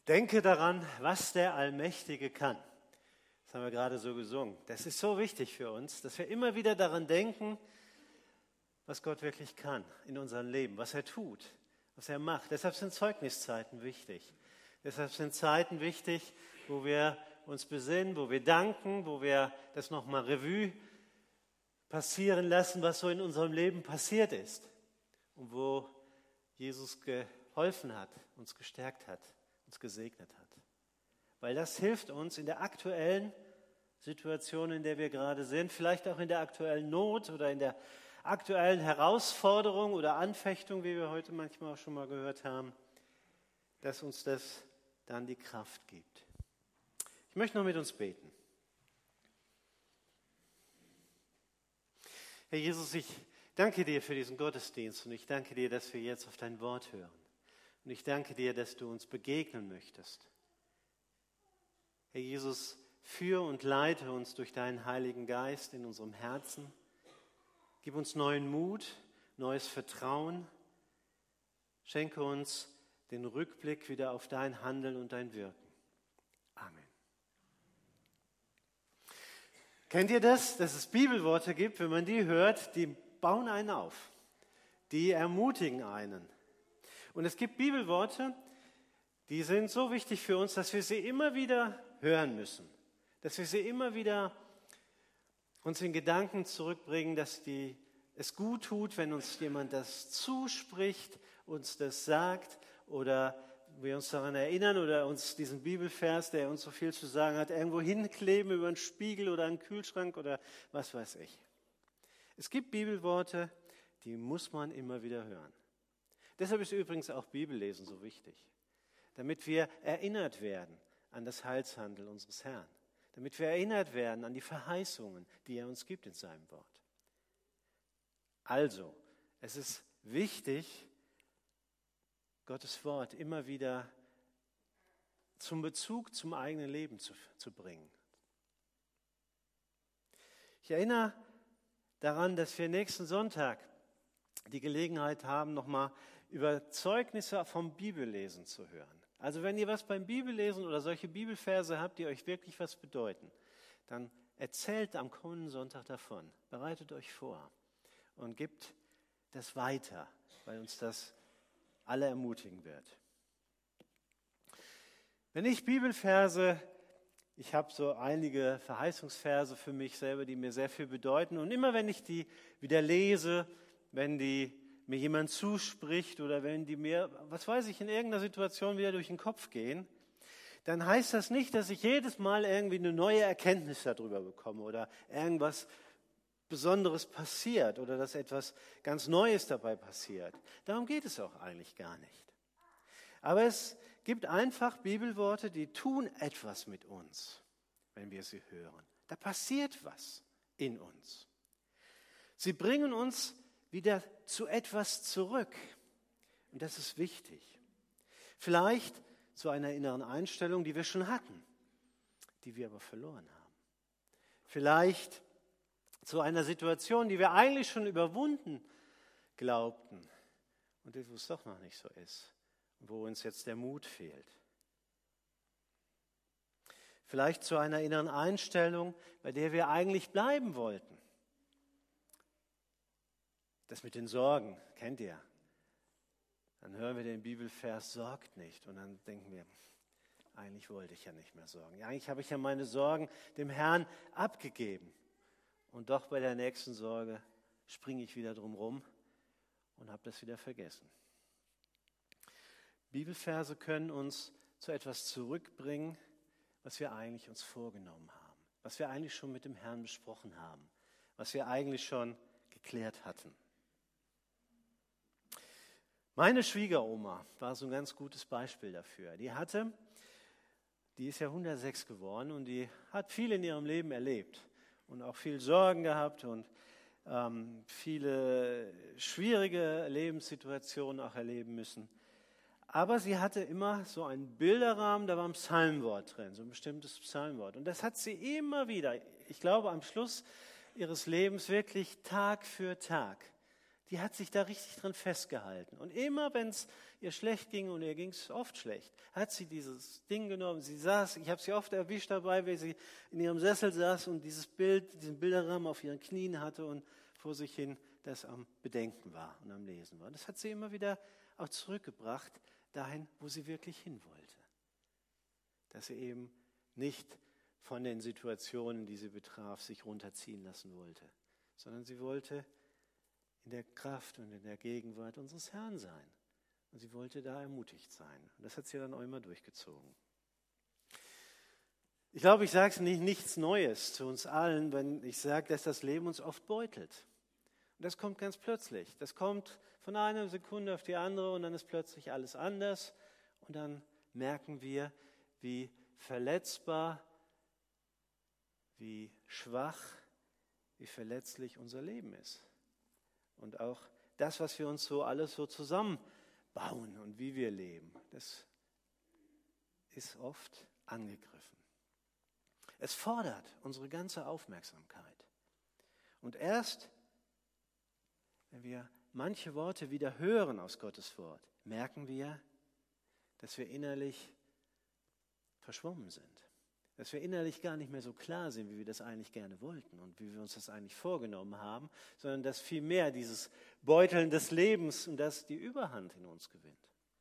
Denke daran, was der Allmächtige kann. Das haben wir gerade so gesungen. Das ist so wichtig für uns, dass wir immer wieder daran denken, was Gott wirklich kann in unserem Leben, was er tut, was er macht. Deshalb sind Zeugniszeiten wichtig. Deshalb sind Zeiten wichtig, wo wir uns besinnen, wo wir danken, wo wir das nochmal Revue passieren lassen, was so in unserem Leben passiert ist und wo Jesus geholfen hat, uns gestärkt hat, uns gesegnet hat. Weil das hilft uns in der aktuellen Situation, in der wir gerade sind, vielleicht auch in der aktuellen Not oder in der aktuellen Herausforderung oder Anfechtung, wie wir heute manchmal auch schon mal gehört haben, dass uns das dann die Kraft gibt. Ich möchte noch mit uns beten. Herr Jesus, ich danke dir für diesen Gottesdienst und ich danke dir, dass wir jetzt auf dein Wort hören. Und ich danke dir, dass du uns begegnen möchtest. Herr Jesus, führe und leite uns durch deinen Heiligen Geist in unserem Herzen. Gib uns neuen Mut, neues Vertrauen. Schenke uns den Rückblick wieder auf dein Handeln und dein Wirken. Amen. Kennt ihr das, dass es Bibelworte gibt, wenn man die hört, die bauen einen auf, die ermutigen einen. Und es gibt Bibelworte, die sind so wichtig für uns, dass wir sie immer wieder hören müssen, dass wir sie immer wieder uns in Gedanken zurückbringen, dass es gut tut, wenn uns jemand das zuspricht, uns das sagt oder wir uns daran erinnern oder uns diesen Bibelvers, der uns so viel zu sagen hat, irgendwo hinkleben über einen Spiegel oder einen Kühlschrank oder was weiß ich. Es gibt Bibelworte, die muss man immer wieder hören. Deshalb ist übrigens auch Bibellesen so wichtig, damit wir erinnert werden an das Heilshandeln unseres Herrn, damit wir erinnert werden an die Verheißungen, die er uns gibt in seinem Wort. Also, es ist wichtig, Gottes Wort immer wieder zum Bezug zum eigenen Leben zu bringen. Ich erinnere daran, dass wir nächsten Sonntag die Gelegenheit haben, nochmal über Zeugnisse vom Bibellesen zu hören. Also wenn ihr was beim Bibellesen oder solche Bibelverse habt, die euch wirklich was bedeuten, dann erzählt am kommenden Sonntag davon. Bereitet euch vor und gebt das weiter, weil uns das alle ermutigen wird. Wenn ich Bibelverse, ich habe so einige Verheißungsverse für mich selber, die mir sehr viel bedeuten. Und immer wenn ich die wieder lese, wenn die mir jemand zuspricht oder wenn die mir, was weiß ich, in irgendeiner Situation wieder durch den Kopf gehen, dann heißt das nicht, dass ich jedes Mal irgendwie eine neue Erkenntnis darüber bekomme oder irgendwas Besonderes passiert oder dass etwas ganz Neues dabei passiert. Darum geht es auch eigentlich gar nicht. Aber es gibt einfach Bibelworte, die tun etwas mit uns, wenn wir sie hören. Da passiert was in uns. Sie bringen uns wieder zu etwas zurück. Und das ist wichtig. Vielleicht zu einer inneren Einstellung, die wir schon hatten, die wir aber verloren haben. Vielleicht zu einer Situation, die wir eigentlich schon überwunden glaubten und wo es doch noch nicht so ist und wo uns jetzt der Mut fehlt. Vielleicht zu einer inneren Einstellung, bei der wir eigentlich bleiben wollten. Das mit den Sorgen, kennt ihr? Dann hören wir den Bibelvers, sorgt nicht. Und dann denken wir, eigentlich wollte ich ja nicht mehr sorgen. Eigentlich habe ich ja meine Sorgen dem Herrn abgegeben. Und doch bei der nächsten Sorge springe ich wieder drum rum und habe das wieder vergessen. Bibelverse können uns zu etwas zurückbringen, was wir eigentlich uns vorgenommen haben, was wir eigentlich schon mit dem Herrn besprochen haben, was wir eigentlich schon geklärt hatten. Meine Schwiegeroma war so ein ganz gutes Beispiel dafür. Die ist ja 106 geworden und die hat viel in ihrem Leben erlebt. Und auch viel Sorgen gehabt und viele schwierige Lebenssituationen auch erleben müssen. Aber sie hatte immer so einen Bilderrahmen, da war ein Psalmwort drin, so ein bestimmtes Psalmwort. Und das hat sie immer wieder, ich glaube am Schluss ihres Lebens wirklich Tag für Tag Die hat sich da richtig dran festgehalten. Und immer, wenn es ihr schlecht ging, und ihr ging es oft schlecht, hat sie dieses Ding genommen. Sie saß, ich habe sie oft erwischt dabei, wie sie in ihrem Sessel saß und dieses Bild, diesen Bilderrahmen auf ihren Knien hatte und vor sich hin das am Bedenken war und am Lesen war. Das hat sie immer wieder auch zurückgebracht, dahin, wo sie wirklich hin wollte. Dass sie eben nicht von den Situationen, die sie betraf, sich runterziehen lassen wollte, sondern sie wollte in der Kraft und in der Gegenwart unseres Herrn sein. Und sie wollte da ermutigt sein. Und das hat sie dann auch immer durchgezogen. Ich glaube, ich sage es nichts Neues zu uns allen, wenn ich sage, dass das Leben uns oft beutelt. Und das kommt ganz plötzlich. Das kommt von einer Sekunde auf die andere und dann ist plötzlich alles anders. Und dann merken wir, wie verletzbar, wie schwach, wie verletzlich unser Leben ist. Und auch das, was wir uns so alles so zusammenbauen und wie wir leben, das ist oft angegriffen. Es fordert unsere ganze Aufmerksamkeit. Und erst, wenn wir manche Worte wieder hören aus Gottes Wort, merken wir, dass wir innerlich verschwommen sind. Dass wir innerlich gar nicht mehr so klar sind, wie wir das eigentlich gerne wollten und wie wir uns das eigentlich vorgenommen haben, sondern dass vielmehr dieses Beuteln des Lebens und das die Überhand in uns gewinnt.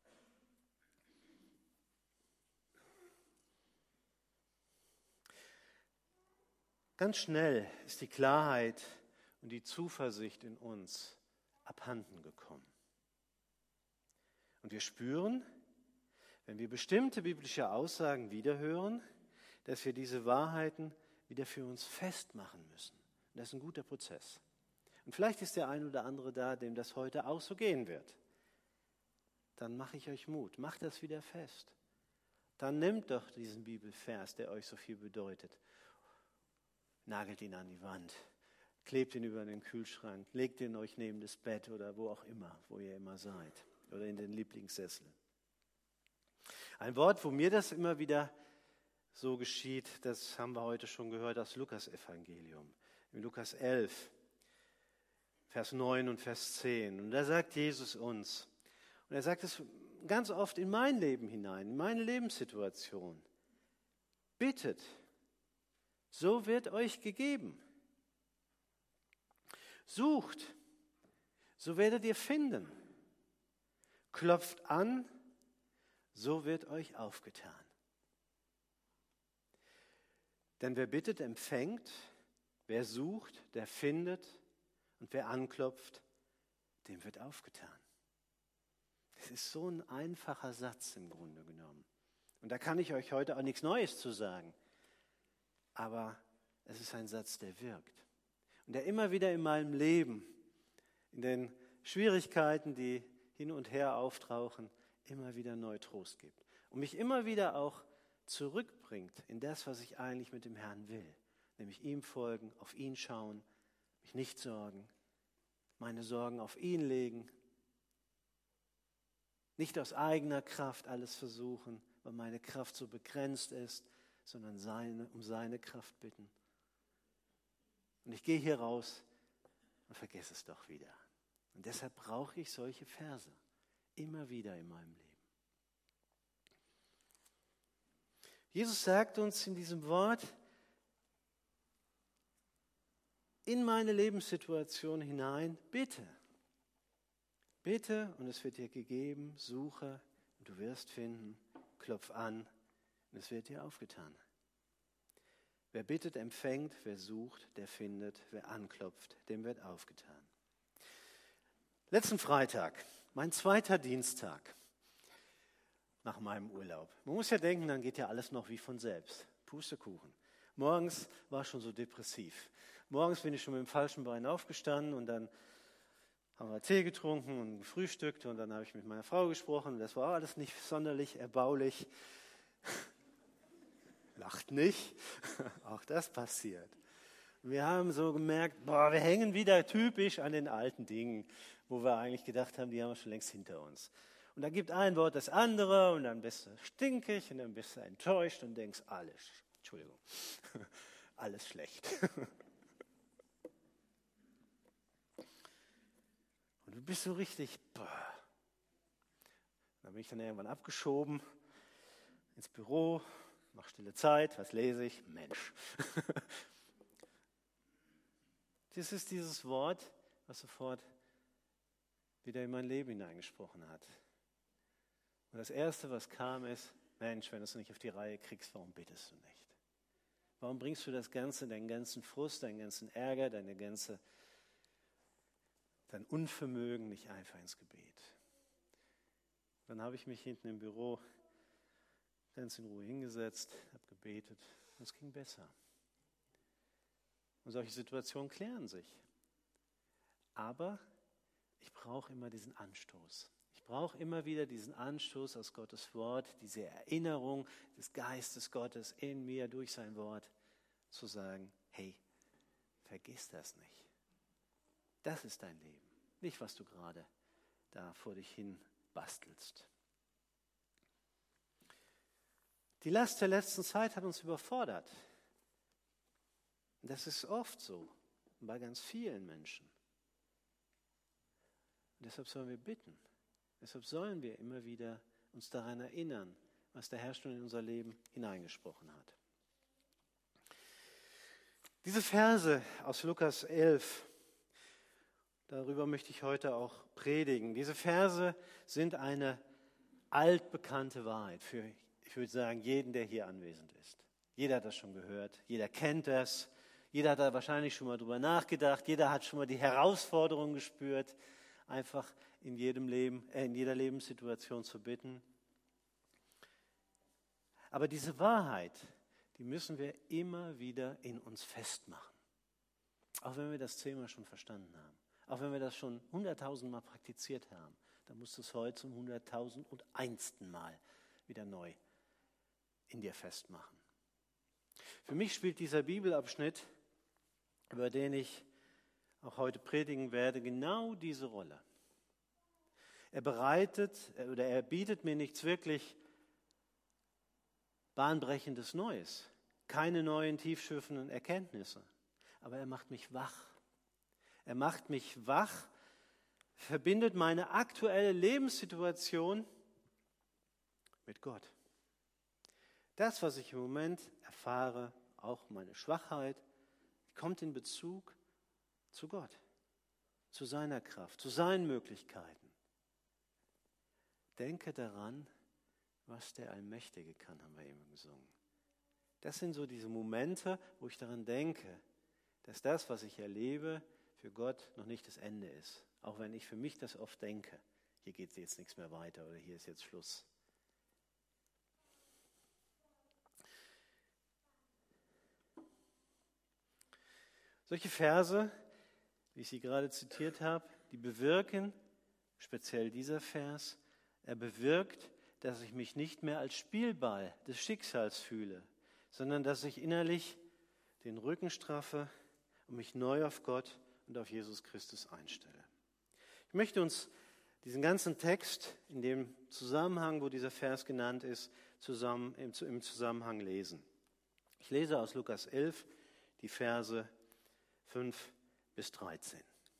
Ganz schnell ist die Klarheit und die Zuversicht in uns abhanden gekommen. Und wir spüren, wenn wir bestimmte biblische Aussagen wiederhören, dass wir diese Wahrheiten wieder für uns festmachen müssen. Und das ist ein guter Prozess. Und vielleicht ist der ein oder andere da, dem das heute auch so gehen wird. Dann mache ich euch Mut, macht das wieder fest. Dann nehmt doch diesen Bibelvers, der euch so viel bedeutet, nagelt ihn an die Wand, klebt ihn über den Kühlschrank, legt ihn euch neben das Bett oder wo auch immer, wo ihr immer seid, oder in den Lieblingssessel. Ein Wort, wo mir das immer wieder so geschieht, das haben wir heute schon gehört aus Lukas-Evangelium, in Lukas 11, Vers 9 und Vers 10. Und da sagt Jesus uns, und er sagt es ganz oft in mein Leben hinein, in meine Lebenssituation, bittet, so wird euch gegeben. Sucht, so werdet ihr finden. Klopft an, so wird euch aufgetan. Denn wer bittet, empfängt, wer sucht, der findet und wer anklopft, dem wird aufgetan. Das ist so ein einfacher Satz im Grunde genommen. Und da kann ich euch heute auch nichts Neues zu sagen. Aber es ist ein Satz, der wirkt. Und der immer wieder in meinem Leben, in den Schwierigkeiten, die hin und her auftauchen, immer wieder neu Trost gibt. Und mich immer wieder auch zurückbringt in das, was ich eigentlich mit dem Herrn will. Nämlich ihm folgen, auf ihn schauen, mich nicht sorgen, meine Sorgen auf ihn legen. Nicht aus eigener Kraft alles versuchen, weil meine Kraft so begrenzt ist, sondern um seine Kraft bitten. Und ich gehe hier raus und vergesse es doch wieder. Und deshalb brauche ich solche Verse immer wieder in meinem Leben. Jesus sagt uns in diesem Wort, in meine Lebenssituation hinein, bitte. Bitte und es wird dir gegeben, suche und du wirst finden, klopf an und es wird dir aufgetan. Wer bittet, empfängt, wer sucht, der findet, wer anklopft, dem wird aufgetan. Letzten Freitag, mein zweiter Dienstag nach meinem Urlaub. Man muss ja denken, dann geht ja alles noch wie von selbst. Pustekuchen. Morgens war ich schon so depressiv. Morgens bin ich schon mit dem falschen Bein aufgestanden und dann haben wir Tee getrunken und gefrühstückt und dann habe ich mit meiner Frau gesprochen. Das war alles nicht sonderlich erbaulich. Lacht nicht, auch das passiert. Wir haben so gemerkt, wir hängen wieder typisch an den alten Dingen, wo wir eigentlich gedacht haben, die haben wir schon längst hinter uns. Und dann gibt ein Wort das andere und dann bist du stinkig und dann bist du enttäuscht und denkst, alles schlecht. Und du bist so richtig, Dann bin ich dann irgendwann abgeschoben ins Büro, mache stille Zeit, was lese ich? Mensch. Das ist dieses Wort, was sofort wieder in mein Leben hineingesprochen hat. Und das Erste, was kam, ist, Mensch, wenn du es nicht auf die Reihe kriegst, warum betest du nicht? Warum bringst du das Ganze, deinen ganzen Frust, deinen ganzen Ärger, dein Unvermögen nicht einfach ins Gebet? Dann habe ich mich hinten im Büro ganz in Ruhe hingesetzt, habe gebetet und es ging besser. Und solche Situationen klären sich. Aber ich brauche immer diesen Anstoß. Ich brauche immer wieder diesen Anstoß aus Gottes Wort, diese Erinnerung des Geistes Gottes in mir durch sein Wort, zu sagen, hey, vergiss das nicht. Das ist dein Leben, nicht was du gerade da vor dich hin bastelst. Die Last der letzten Zeit hat uns überfordert. Das ist oft so, bei ganz vielen Menschen. Und deshalb sollen wir bitten. Deshalb sollen wir immer wieder uns daran erinnern, was der Herr schon in unser Leben hineingesprochen hat. Diese Verse aus Lukas 11, darüber möchte ich heute auch predigen. Diese Verse sind eine altbekannte Wahrheit für, ich würde sagen, jeden, der hier anwesend ist. Jeder hat das schon gehört, jeder kennt das, jeder hat da wahrscheinlich schon mal drüber nachgedacht, jeder hat schon mal die Herausforderung gespürt, einfach in jeder Lebenssituation zu bitten. Aber diese Wahrheit, die müssen wir immer wieder in uns festmachen. Auch wenn wir das Thema schon verstanden haben. Auch wenn wir das schon 100.000 Mal praktiziert haben. Dann musst du es heute zum 100.001. Mal wieder neu in dir festmachen. Für mich spielt dieser Bibelabschnitt, über den ich auch heute predigen werde, genau diese Rolle. Er bietet mir nichts wirklich bahnbrechendes Neues, keine neuen tiefschürfenden Erkenntnisse, aber er macht mich wach. Er macht mich wach, verbindet meine aktuelle Lebenssituation mit Gott. Das, was ich im Moment erfahre, auch meine Schwachheit, kommt in Bezug zu Gott, zu seiner Kraft, zu seinen Möglichkeiten. Denke daran, was der Allmächtige kann, haben wir eben gesungen. Das sind so diese Momente, wo ich daran denke, dass das, was ich erlebe, für Gott noch nicht das Ende ist. Auch wenn ich für mich das oft denke, hier geht jetzt nichts mehr weiter oder hier ist jetzt Schluss. Solche Verse, wie ich sie gerade zitiert habe, die bewirken, speziell dieser Vers, er bewirkt, dass ich mich nicht mehr als Spielball des Schicksals fühle, sondern dass ich innerlich den Rücken straffe und mich neu auf Gott und auf Jesus Christus einstelle. Ich möchte uns diesen ganzen Text in dem Zusammenhang, wo dieser Vers genannt ist, im Zusammenhang lesen. Ich lese aus Lukas 11 die Verse 5 bis 13.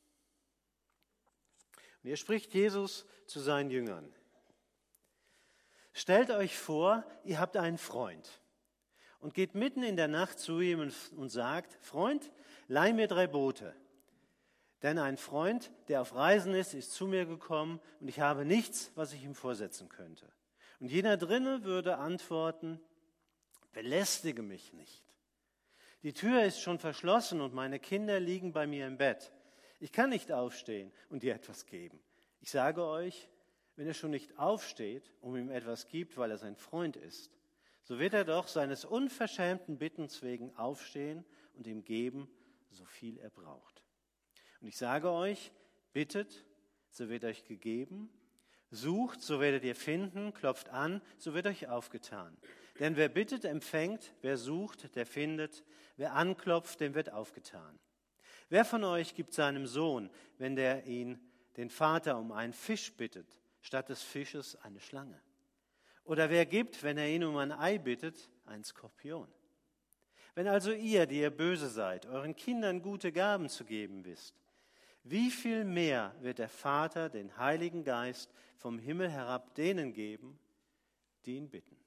Und hier spricht Jesus zu seinen Jüngern. Stellt euch vor, ihr habt einen Freund und geht mitten in der Nacht zu ihm und sagt, Freund, leih mir 3 Boote. Denn ein Freund, der auf Reisen ist zu mir gekommen und ich habe nichts, was ich ihm vorsetzen könnte. Und jener drinne würde antworten, belästige mich nicht. Die Tür ist schon verschlossen und meine Kinder liegen bei mir im Bett. Ich kann nicht aufstehen und dir etwas geben. Ich sage euch, wenn er schon nicht aufsteht und ihm etwas gibt, weil er sein Freund ist, so wird er doch seines unverschämten Bittens wegen aufstehen und ihm geben, so viel er braucht. Und ich sage euch, bittet, so wird euch gegeben, sucht, so werdet ihr finden, klopft an, so wird euch aufgetan. Denn wer bittet, empfängt, wer sucht, der findet, wer anklopft, dem wird aufgetan. Wer von euch gibt seinem Sohn, wenn der ihn, den Vater, um einen Fisch bittet, statt des Fisches eine Schlange? Oder wer gibt, wenn er ihn um ein Ei bittet, einen Skorpion? Wenn also ihr, die ihr böse seid, euren Kindern gute Gaben zu geben wisst, wie viel mehr wird der Vater den Heiligen Geist vom Himmel herab denen geben, die ihn bitten.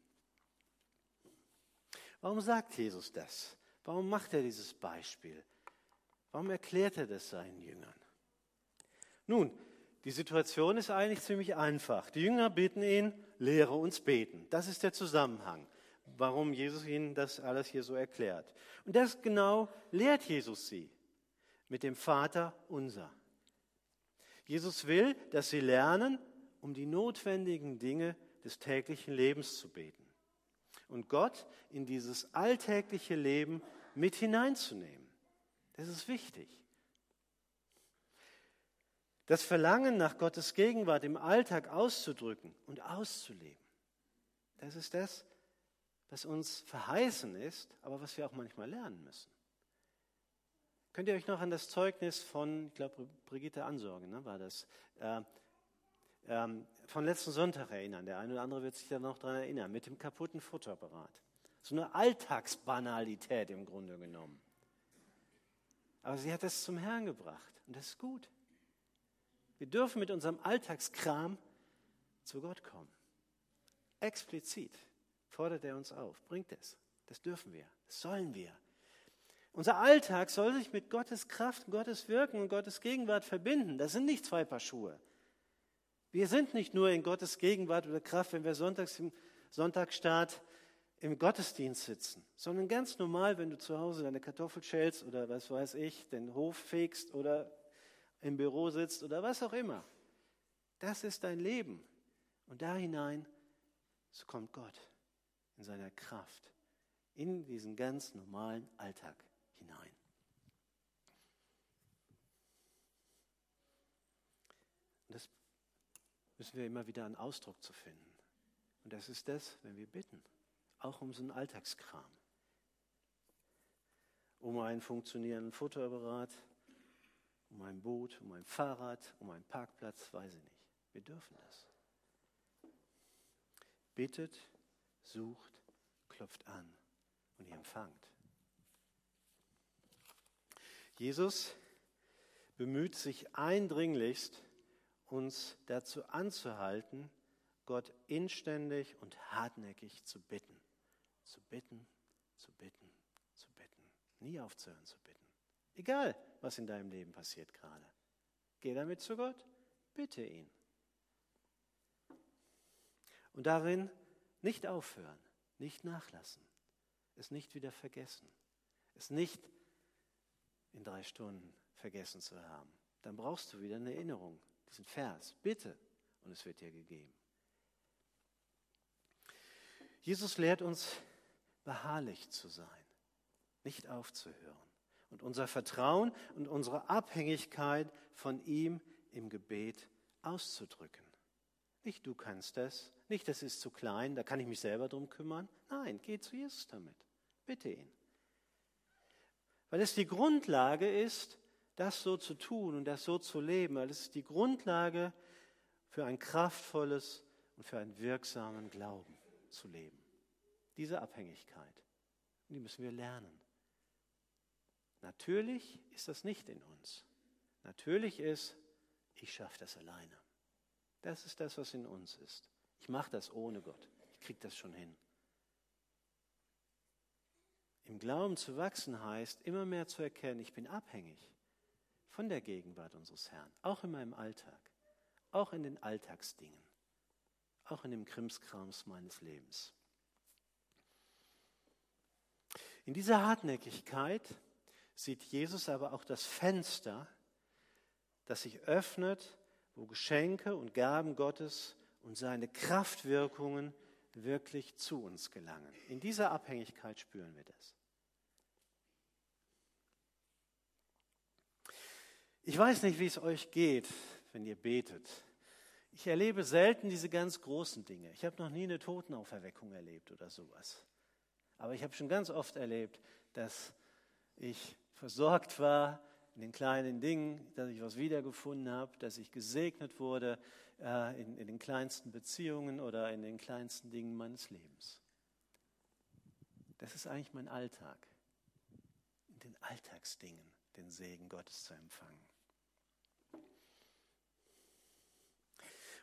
Warum sagt Jesus das? Warum macht er dieses Beispiel? Warum erklärt er das seinen Jüngern? Nun, die Situation ist eigentlich ziemlich einfach. Die Jünger bitten ihn, lehre uns beten. Das ist der Zusammenhang, warum Jesus ihnen das alles hier so erklärt. Und das genau lehrt Jesus sie mit dem Vater unser. Jesus will, dass sie lernen, um die notwendigen Dinge des täglichen Lebens zu beten. Und Gott in dieses alltägliche Leben mit hineinzunehmen. Das ist wichtig. Das Verlangen nach Gottes Gegenwart im Alltag auszudrücken und auszuleben. Das ist das, was uns verheißen ist, aber was wir auch manchmal lernen müssen. Könnt ihr euch noch an das Zeugnis von, ich glaube, Brigitte Ansorge, ne, war das, von letzten Sonntag erinnern? Der eine oder andere wird sich da noch daran erinnern, mit dem kaputten Fotoapparat. So eine Alltagsbanalität im Grunde genommen. Aber sie hat es zum Herrn gebracht und das ist gut. Wir dürfen mit unserem Alltagskram zu Gott kommen. Explizit fordert er uns auf, bringt es. Das dürfen wir, das sollen wir. Unser Alltag soll sich mit Gottes Kraft, Gottes Wirken und Gottes Gegenwart verbinden. Das sind nicht zwei Paar Schuhe. Wir sind nicht nur in Gottes Gegenwart oder Kraft, wenn wir sonntags im Sonntagsstart im Gottesdienst sitzen, sondern ganz normal, wenn du zu Hause deine Kartoffel schälst oder was weiß ich, den Hof fegst oder im Büro sitzt oder was auch immer. Das ist dein Leben. Und da hinein, so kommt Gott in seiner Kraft in diesen ganz normalen Alltag hinein. Und das müssen wir immer wieder einen Ausdruck zu finden. Und das ist das, wenn wir bitten, auch um so einen Alltagskram. Um einen funktionierenden Fotoapparat, um ein Boot, um ein Fahrrad, um einen Parkplatz, weiß ich nicht. Wir dürfen das. Bittet, sucht, klopft an und ihr empfangt. Jesus bemüht sich eindringlichst, uns dazu anzuhalten, Gott inständig und hartnäckig zu bitten. Zu bitten, zu bitten, zu bitten. Nie aufzuhören zu bitten. Egal, was in deinem Leben passiert gerade. Geh damit zu Gott, bitte ihn. Und darin nicht aufhören, nicht nachlassen, es nicht wieder vergessen, es nicht in 3 Stunden vergessen zu haben. Dann brauchst du wieder eine Erinnerung, diesen Vers, bitte, und es wird dir gegeben. Jesus lehrt uns, beharrlich zu sein, nicht aufzuhören und unser Vertrauen und unsere Abhängigkeit von ihm im Gebet auszudrücken. Nicht du kannst das, nicht das ist zu klein, da kann ich mich selber drum kümmern. Nein, geh zu Jesus damit, bitte ihn. Weil es die Grundlage ist, das so zu tun und das so zu leben, weil es ist die Grundlage für ein kraftvolles und für einen wirksamen Glauben zu leben. Diese Abhängigkeit, die müssen wir lernen. Natürlich ist das nicht in uns. Natürlich ist, ich schaffe das alleine. Das ist das, was in uns ist. Ich mache das ohne Gott. Ich kriege das schon hin. Im Glauben zu wachsen heißt, immer mehr zu erkennen, ich bin abhängig von der Gegenwart unseres Herrn. Auch in meinem Alltag. Auch in den Alltagsdingen. Auch in dem Krimskrams meines Lebens. In dieser Hartnäckigkeit sieht Jesus aber auch das Fenster, das sich öffnet, wo Geschenke und Gaben Gottes und seine Kraftwirkungen wirklich zu uns gelangen. In dieser Abhängigkeit spüren wir das. Ich weiß nicht, wie es euch geht, wenn ihr betet. Ich erlebe selten diese ganz großen Dinge. Ich habe noch nie eine Totenauferweckung erlebt oder sowas. Aber ich habe schon ganz oft erlebt, dass ich versorgt war in den kleinen Dingen, dass ich was wiedergefunden habe, dass ich gesegnet wurde in den kleinsten Beziehungen oder in den kleinsten Dingen meines Lebens. Das ist eigentlich mein Alltag, in den Alltagsdingen den Segen Gottes zu empfangen.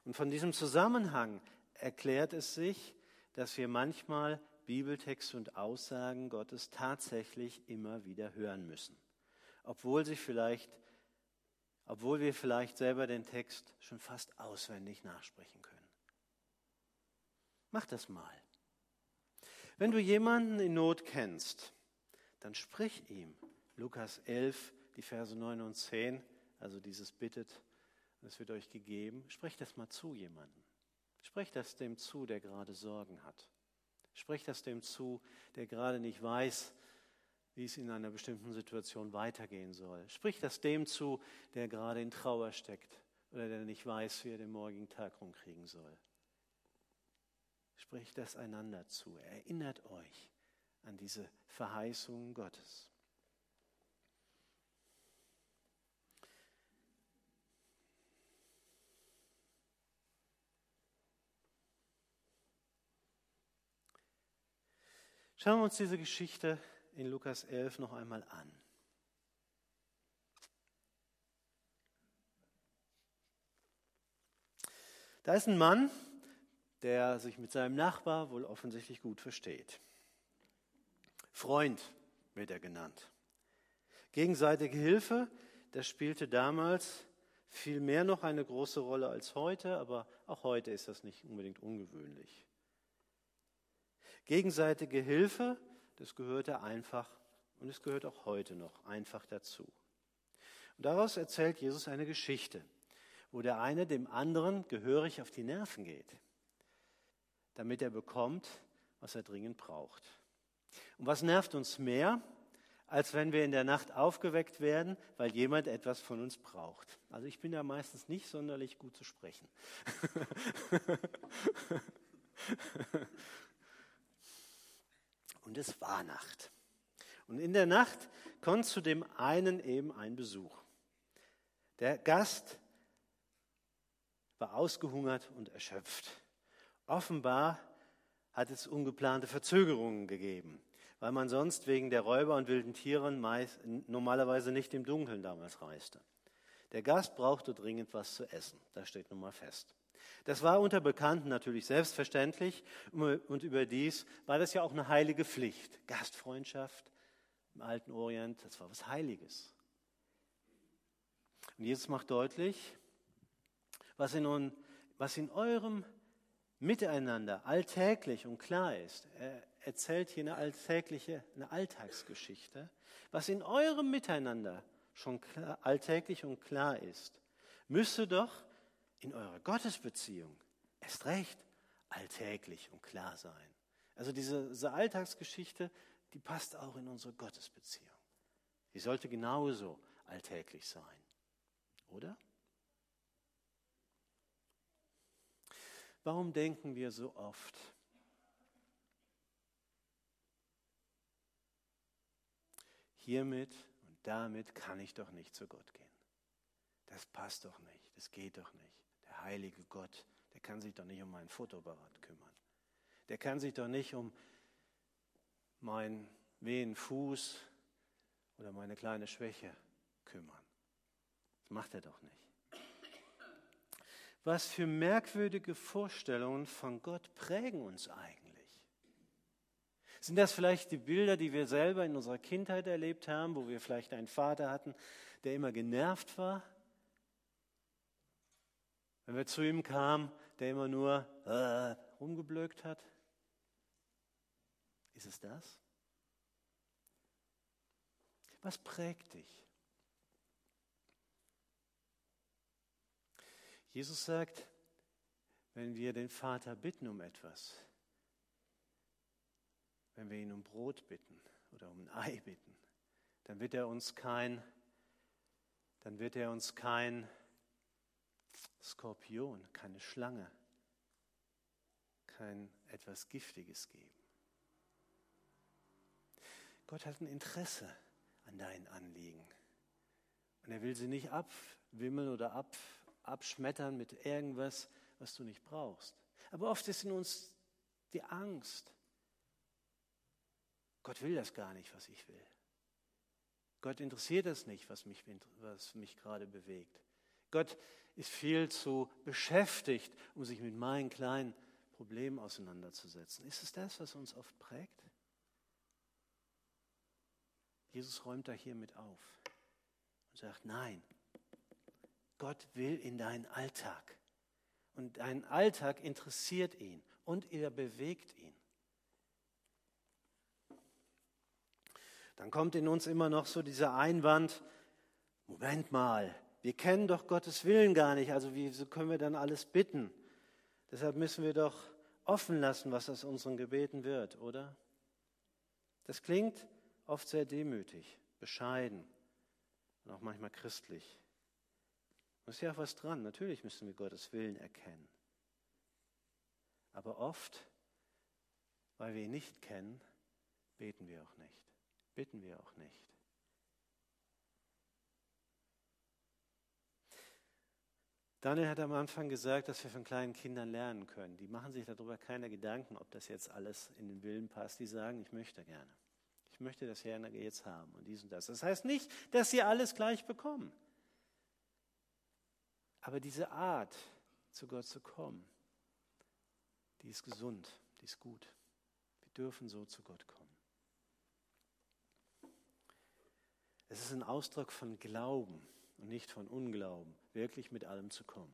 Und von diesem Zusammenhang erklärt es sich, dass wir manchmal Bibeltexte und Aussagen Gottes tatsächlich immer wieder hören müssen, obwohl wir vielleicht selber den Text schon fast auswendig nachsprechen können. Mach das mal. Wenn du jemanden in Not kennst, dann sprich ihm. Lukas 11, die Verse 9 und 10, also dieses bittet, es wird euch gegeben. Sprich das mal zu jemandem. Sprich das dem zu, der gerade Sorgen hat. Sprich das dem zu, der gerade nicht weiß, wie es in einer bestimmten Situation weitergehen soll. Sprich das dem zu, der gerade in Trauer steckt oder der nicht weiß, wie er den morgigen Tag rumkriegen soll. Sprecht das einander zu. Erinnert euch an diese Verheißungen Gottes. Schauen wir uns diese Geschichte in Lukas 11 noch einmal an. Da ist ein Mann, der sich mit seinem Nachbar wohl offensichtlich gut versteht. Freund wird er genannt. Gegenseitige Hilfe, das spielte damals viel mehr noch eine große Rolle als heute, aber auch heute ist das nicht unbedingt ungewöhnlich. Gegenseitige Hilfe, das gehörte einfach und es gehört auch heute noch einfach dazu. Und daraus erzählt Jesus eine Geschichte, wo der eine dem anderen gehörig auf die Nerven geht, damit er bekommt, was er dringend braucht. Und was nervt uns mehr, als wenn wir in der Nacht aufgeweckt werden, weil jemand etwas von uns braucht? Also ich bin ja meistens nicht sonderlich gut zu sprechen. Und es war Nacht. Und in der Nacht kommt zu dem einen eben ein Besuch. Der Gast war ausgehungert und erschöpft. Offenbar hat es ungeplante Verzögerungen gegeben, weil man sonst wegen der Räuber und wilden Tieren normalerweise nicht im Dunkeln damals reiste. Der Gast brauchte dringend was zu essen, das steht nun mal fest. Das war unter Bekannten natürlich selbstverständlich und überdies war das ja auch eine heilige Pflicht. Gastfreundschaft im alten Orient, das war was Heiliges. Und Jesus macht deutlich, was in eurem Miteinander alltäglich und klar ist. Er erzählt hier eine Alltagsgeschichte. Was in eurem Miteinander schon alltäglich und klar ist, müsste doch in eurer Gottesbeziehung erst recht alltäglich und klar sein. Also diese Alltagsgeschichte, die passt auch in unsere Gottesbeziehung. Die sollte genauso alltäglich sein, oder? Warum denken wir so oft, hiermit und damit kann ich doch nicht zu Gott gehen? Das passt doch nicht, das geht doch nicht. Der heilige Gott, der kann sich doch nicht um meinen Fotoapparat kümmern. Der kann sich doch nicht um meinen wehen Fuß oder meine kleine Schwäche kümmern. Das macht er doch nicht. Was für merkwürdige Vorstellungen von Gott prägen uns eigentlich? Sind das vielleicht die Bilder, die wir selber in unserer Kindheit erlebt haben, wo wir vielleicht einen Vater hatten, der immer genervt war? Wenn wir zu ihm kamen, der immer nur rumgeblökt hat? Ist es das? Was prägt dich? Jesus sagt, wenn wir den Vater bitten um etwas, wenn wir ihn um Brot bitten oder um ein Ei bitten, dann wird er uns kein Skorpion, keine Schlange, kein etwas Giftiges geben. Gott hat ein Interesse an deinen Anliegen. Und er will sie nicht abwimmeln oder abschmettern mit irgendwas, was du nicht brauchst. Aber oft ist in uns die Angst. Gott will das gar nicht, was ich will. Gott interessiert es nicht, was mich gerade bewegt. Gott ist viel zu beschäftigt, um sich mit meinen kleinen Problemen auseinanderzusetzen. Ist es das, was uns oft prägt? Jesus räumt da hier mit auf und sagt, nein, Gott will in deinen Alltag. Und dein Alltag interessiert ihn und er bewegt ihn. Dann kommt in uns immer noch so dieser Einwand, Moment mal, wir kennen doch Gottes Willen gar nicht, also wieso können wir dann alles bitten? Deshalb müssen wir doch offen lassen, was aus unseren Gebeten wird, oder? Das klingt oft sehr demütig, bescheiden und auch manchmal christlich. Da ist ja auch was dran, natürlich müssen wir Gottes Willen erkennen. Aber oft, weil wir ihn nicht kennen, beten wir auch nicht, bitten wir auch nicht. Daniel hat am Anfang gesagt, dass wir von kleinen Kindern lernen können. Die machen sich darüber keine Gedanken, ob das jetzt alles in den Willen passt. Die sagen, ich möchte gerne. Ich möchte das gerne jetzt haben und dies und das. Das heißt nicht, dass sie alles gleich bekommen. Aber diese Art, zu Gott zu kommen, die ist gesund, die ist gut. Wir dürfen so zu Gott kommen. Es ist ein Ausdruck von Glauben und nicht von Unglauben, wirklich mit allem zu kommen.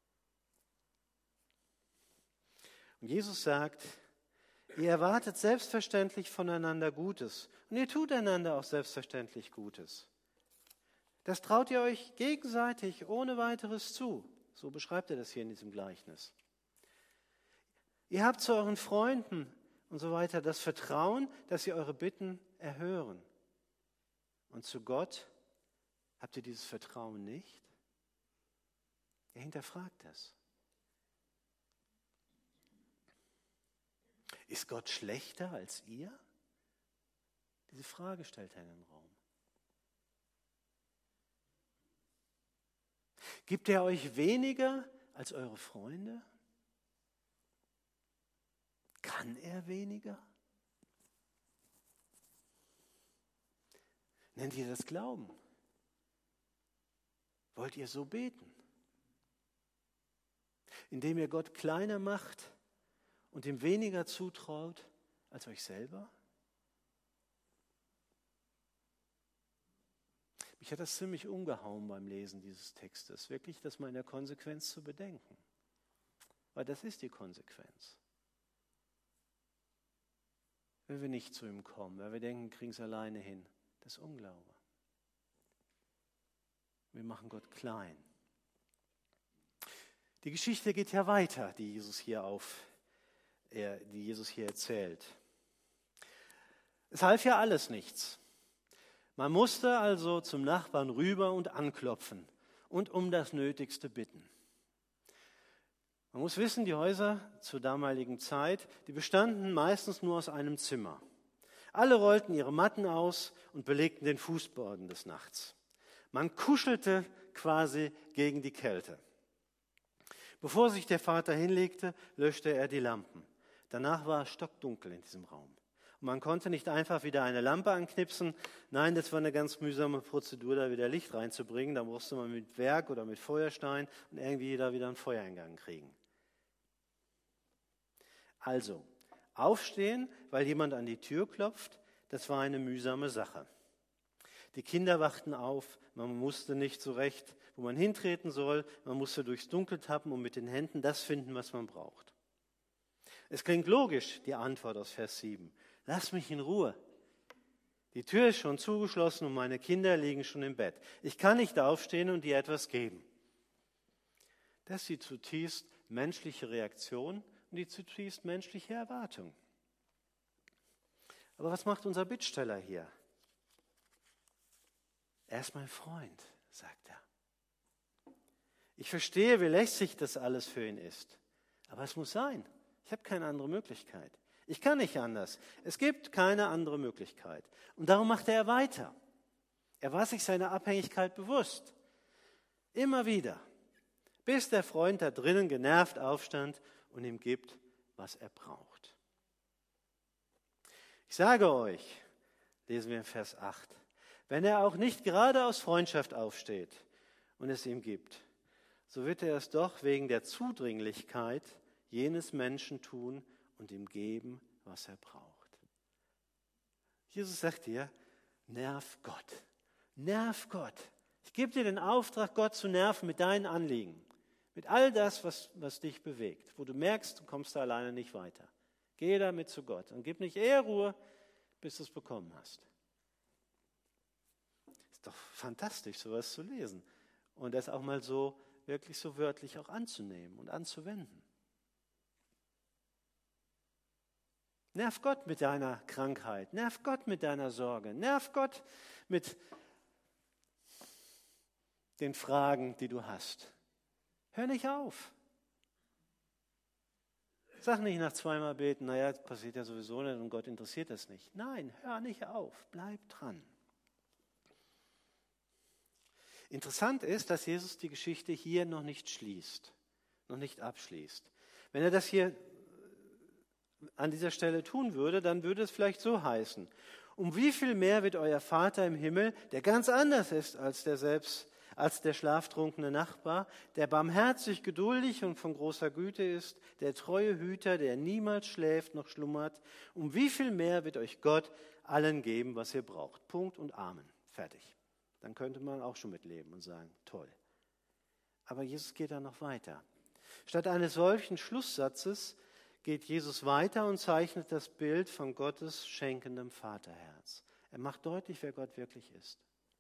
Und Jesus sagt, ihr erwartet selbstverständlich voneinander Gutes und ihr tut einander auch selbstverständlich Gutes. Das traut ihr euch gegenseitig ohne weiteres zu. So beschreibt er das hier in diesem Gleichnis. Ihr habt zu euren Freunden und so weiter das Vertrauen, dass sie eure Bitten erhören. Und zu Gott habt ihr dieses Vertrauen nicht? Er hinterfragt das. Ist Gott schlechter als ihr? Diese Frage stellt er in den Raum. Gibt er euch weniger als eure Freunde? Kann er weniger? Nennt ihr das Glauben? Wollt ihr so beten? Indem ihr Gott kleiner macht und ihm weniger zutraut als euch selber? Mich hat das ziemlich umgehauen beim Lesen dieses Textes, wirklich das mal in der Konsequenz zu bedenken. Weil das ist die Konsequenz. Wenn wir nicht zu ihm kommen, weil wir denken, wir kriegen es alleine hin, das ist Unglaube. Wir machen Gott klein. Die Geschichte geht ja weiter, die Jesus hier erzählt. Es half ja alles nichts. Man musste also zum Nachbarn rüber und anklopfen und um das Nötigste bitten. Man muss wissen, die Häuser zur damaligen Zeit, die bestanden meistens nur aus einem Zimmer. Alle rollten ihre Matten aus und belegten den Fußboden des Nachts. Man kuschelte quasi gegen die Kälte. Bevor sich der Vater hinlegte, löschte er die Lampen. Danach war es stockdunkel in diesem Raum. Und man konnte nicht einfach wieder eine Lampe anknipsen. Nein, das war eine ganz mühsame Prozedur, da wieder Licht reinzubringen. Da musste man mit Werk oder mit Feuerstein und irgendwie da wieder einen Feuereingang kriegen. Also, aufstehen, weil jemand an die Tür klopft, das war eine mühsame Sache. Die Kinder wachten auf, man wusste nicht so recht, wo man hintreten soll. Man musste durchs Dunkel tappen und mit den Händen das finden, was man braucht. Es klingt logisch, die Antwort aus Vers 7. Lass mich in Ruhe. Die Tür ist schon zugeschlossen und meine Kinder liegen schon im Bett. Ich kann nicht aufstehen und dir etwas geben. Das ist die zutiefst menschliche Reaktion und die zutiefst menschliche Erwartung. Aber was macht unser Bittsteller hier? Er ist mein Freund, sagt er. Ich verstehe, wie lästig das alles für ihn ist. Aber es muss sein. Ich habe keine andere Möglichkeit. Ich kann nicht anders. Es gibt keine andere Möglichkeit. Und darum machte er weiter. Er war sich seiner Abhängigkeit bewusst. Immer wieder. Bis der Freund da drinnen genervt aufstand und ihm gibt, was er braucht. Ich sage euch, lesen wir in Vers 8, wenn er auch nicht gerade aus Freundschaft aufsteht und es ihm gibt, so wird er es doch wegen der Zudringlichkeit jenes Menschen tun und ihm geben, was er braucht. Jesus sagt dir, nerv Gott. Nerv Gott. Ich gebe dir den Auftrag, Gott zu nerven mit deinen Anliegen. Mit all das, was dich bewegt. Wo du merkst, du kommst da alleine nicht weiter. Geh damit zu Gott und gib nicht eher Ruhe, bis du es bekommen hast. Ist doch fantastisch, sowas zu lesen. Und das auch mal so, wirklich so wörtlich auch anzunehmen und anzuwenden. Nerv Gott mit deiner Krankheit, nerv Gott mit deiner Sorge, nerv Gott mit den Fragen, die du hast. Hör nicht auf. Sag nicht nach zweimal beten, naja, das passiert ja sowieso nicht und Gott interessiert das nicht. Nein, hör nicht auf, bleib dran. Interessant ist, dass Jesus die Geschichte hier noch nicht schließt, noch nicht abschließt. Wenn er das hier an dieser Stelle tun würde, dann würde es vielleicht so heißen: Um wie viel mehr wird euer Vater im Himmel, der ganz anders ist als der schlaftrunkene Nachbar, der barmherzig, geduldig und von großer Güte ist, der treue Hüter, der niemals schläft noch schlummert, um wie viel mehr wird euch Gott allen geben, was ihr braucht. Punkt und Amen. Fertig. Dann könnte man auch schon mitleben und sagen, toll. Aber Jesus geht da noch weiter. Statt eines solchen Schlusssatzes geht Jesus weiter und zeichnet das Bild von Gottes schenkendem Vaterherz. Er macht deutlich, wer Gott wirklich ist.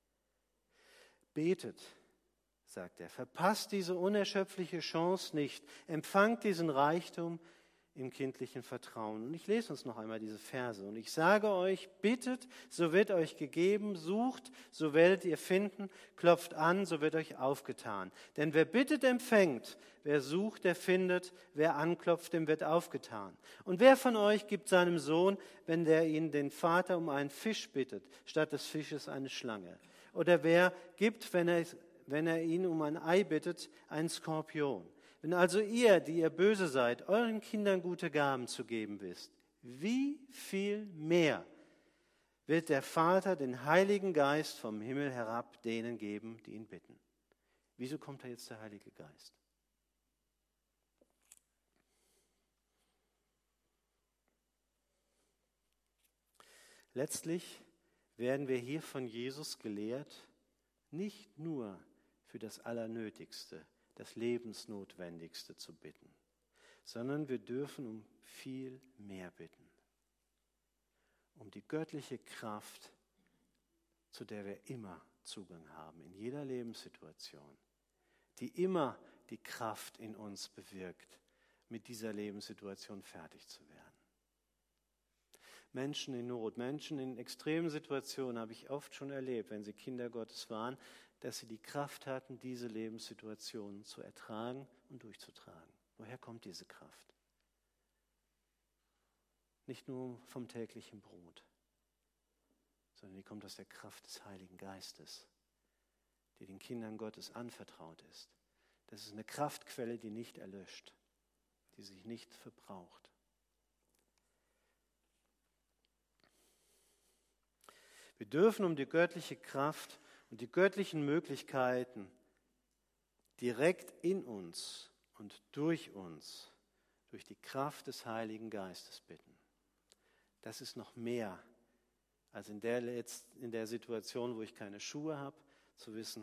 Betet, sagt er, verpasst diese unerschöpfliche Chance nicht, empfangt diesen Reichtum im kindlichen Vertrauen. Und ich lese uns noch einmal diese Verse. Und ich sage euch, bittet, so wird euch gegeben, sucht, so werdet ihr finden, klopft an, so wird euch aufgetan. Denn wer bittet, empfängt, wer sucht, der findet, wer anklopft, dem wird aufgetan. Und wer von euch gibt seinem Sohn, wenn der ihn den Vater um einen Fisch bittet, statt des Fisches eine Schlange? Oder wer gibt, wenn er ihn um ein Ei bittet, einen Skorpion? Wenn also ihr, die ihr böse seid, euren Kindern gute Gaben zu geben wisst, wie viel mehr wird der Vater den Heiligen Geist vom Himmel herab denen geben, die ihn bitten? Wieso kommt da jetzt der Heilige Geist? Letztlich werden wir hier von Jesus gelehrt, nicht nur für das Allernötigste, das Lebensnotwendigste zu bitten, sondern wir dürfen um viel mehr bitten. Um die göttliche Kraft, zu der wir immer Zugang haben, in jeder Lebenssituation, die immer die Kraft in uns bewirkt, mit dieser Lebenssituation fertig zu werden. Menschen in Not, Menschen in extremen Situationen habe ich oft schon erlebt, wenn sie Kinder Gottes waren, dass sie die Kraft hatten, diese Lebenssituationen zu ertragen und durchzutragen. Woher kommt diese Kraft? Nicht nur vom täglichen Brot, sondern die kommt aus der Kraft des Heiligen Geistes, die den Kindern Gottes anvertraut ist. Das ist eine Kraftquelle, die nicht erlöscht, die sich nicht verbraucht. Wir dürfen um die göttliche Kraft und die göttlichen Möglichkeiten direkt in uns und durch uns, durch die Kraft des Heiligen Geistes bitten. Das ist noch mehr als in der Situation, wo ich keine Schuhe habe, zu wissen,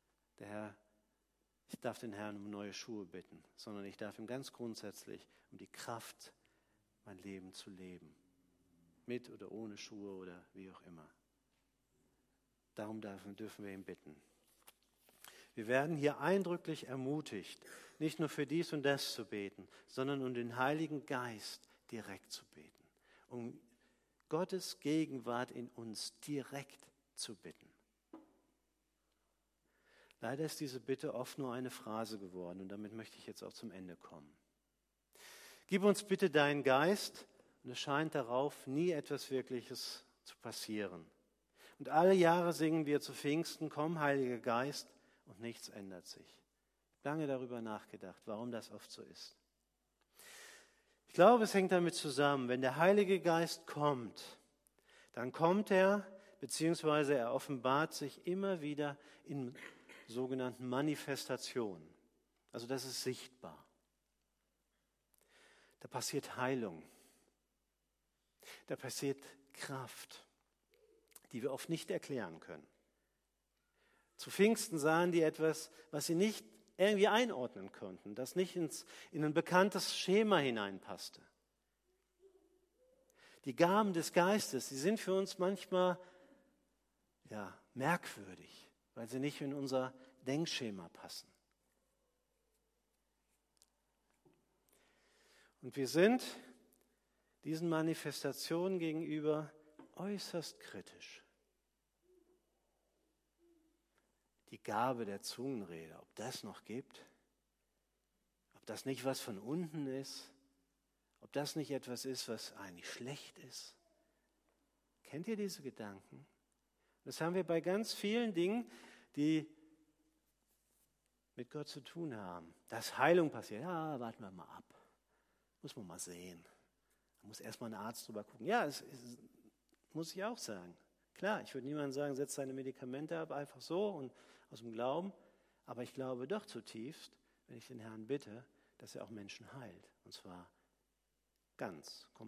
ich darf den Herrn um neue Schuhe bitten, sondern ich darf ihm ganz grundsätzlich um die Kraft, mein Leben zu leben. Mit oder ohne Schuhe oder wie auch immer. Darum dürfen wir ihn bitten. Wir werden hier eindrücklich ermutigt, nicht nur für dies und das zu beten, sondern um den Heiligen Geist direkt zu beten. Um Gottes Gegenwart in uns direkt zu bitten. Leider ist diese Bitte oft nur eine Phrase geworden und damit möchte ich jetzt auch zum Ende kommen. Gib uns bitte deinen Geist, und es scheint darauf nie etwas Wirkliches zu passieren. Und alle Jahre singen wir zu Pfingsten, komm, Heiliger Geist, und nichts ändert sich. Ich habe lange darüber nachgedacht, warum das oft so ist. Ich glaube, es hängt damit zusammen, wenn der Heilige Geist kommt, dann kommt er, beziehungsweise er offenbart sich immer wieder in sogenannten Manifestationen. Also das ist sichtbar. Da passiert Heilung. Da passiert Kraft, die wir oft nicht erklären können. Zu Pfingsten sahen die etwas, was sie nicht irgendwie einordnen konnten, das nicht in ein bekanntes Schema hineinpasste. Die Gaben des Geistes, die sind für uns manchmal merkwürdig, weil sie nicht in unser Denkschema passen. Und wir sind diesen Manifestationen gegenüber äußerst kritisch. Die Gabe der Zungenrede, ob das noch gibt, ob das nicht was von unten ist, ob das nicht etwas ist, was eigentlich schlecht ist. Kennt ihr diese Gedanken? Das haben wir bei ganz vielen Dingen, die mit Gott zu tun haben. Dass Heilung passiert, ja, warten wir mal ab. Muss man mal sehen. Da muss erstmal ein Arzt drüber gucken. Ja, es muss ich auch sagen. Klar, ich würde niemandem sagen, setz deine Medikamente ab, einfach so und aus dem Glauben. Aber ich glaube doch zutiefst, wenn ich den Herrn bitte, dass er auch Menschen heilt. Und zwar ganz komplett.